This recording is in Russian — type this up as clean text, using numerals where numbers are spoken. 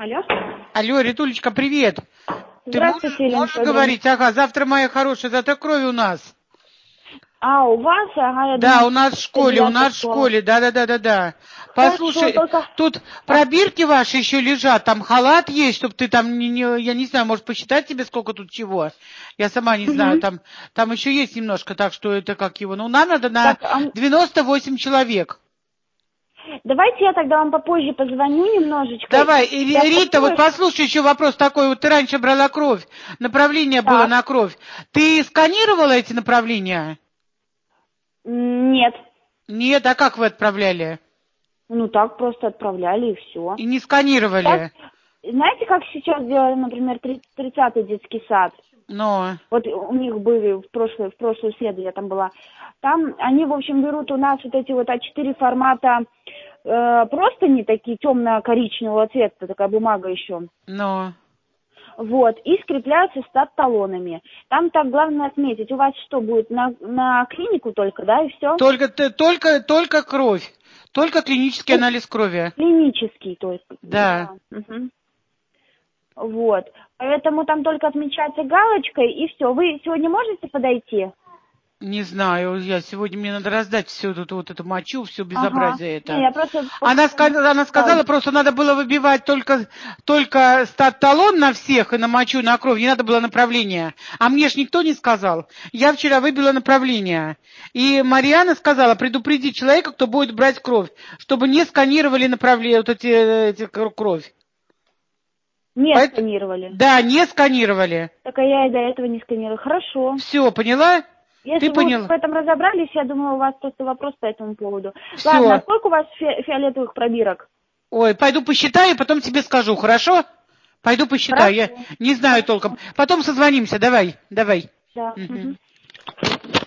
Алло. Алло, Ритулечка, привет. Ты Здравствуйте, Елена можешь Федоровна. говорить? Ага, завтра, моя хорошая, завтра крови у нас. А, у вас? Ага, я Да, думала, у нас в что школе, у 9-я нас в школа. школе, да. Хорошо, Послушай, только... тут А, пробирки ваши еще лежат, там халат есть, чтобы ты там, я не знаю, может посчитать тебе, сколько тут чего. Я сама не знаю, мгм. там еще есть немножко, так что это как его. Ну, нам надо на Так, 98 человек. давайте я тогда вам попозже позвоню немножечко. Давай, Я Рита, вот подумаю, послушай еще вопрос такой. Вот ты раньше брала кровь, направление было так, на кровь. Ты сканировала эти направления? нет. Нет, а как вы отправляли? Ну так просто отправляли и все. И не Сейчас, сканировали? знаете, как сейчас делали, например, 30-й детский сад? Но, Вот у них были в прошлую среду я там была. Там они, в общем, берут у нас вот эти вот А4 формата, просто не такие темно-коричневого цвета, такая бумага еще. но. Вот, и скрепляются стат-талонами. Там так главное отметить, у вас что будет, на клинику только, да, и все? Только кровь. Только клинический Ну, анализ крови. клинический только, Да. да. Мгм. Вот, поэтому там только отмечается галочкой, и все. Вы сегодня можете подойти? Не знаю, сегодня мне надо раздать всю вот эту мочу, все Ага. безобразие Не, это. я просто Она сказала, просто надо было выбивать только стат-талон на всех и на мочу, и на кровь. Не надо было направление. А мне ж никто не сказал. Я вчера выбила направление. И Марьяна сказала, предупреди человека, кто будет брать кровь, чтобы не сканировали направление, вот эти кровь. не сканировали. Да, не сканировали. Так а я и до этого не сканировала. Хорошо. Все, поняла? Ты Если вы уже в поняла? этом разобрались, я думаю, у вас просто вопрос по этому поводу. Ладно, а Все. сколько у вас фиолетовых пробирок? Ой, пойду посчитаю, потом тебе скажу, хорошо? Пойду посчитаю, я Хорошо. не знаю толком. Хорошо. Потом созвонимся, давай. Да. Мгм. Мгм.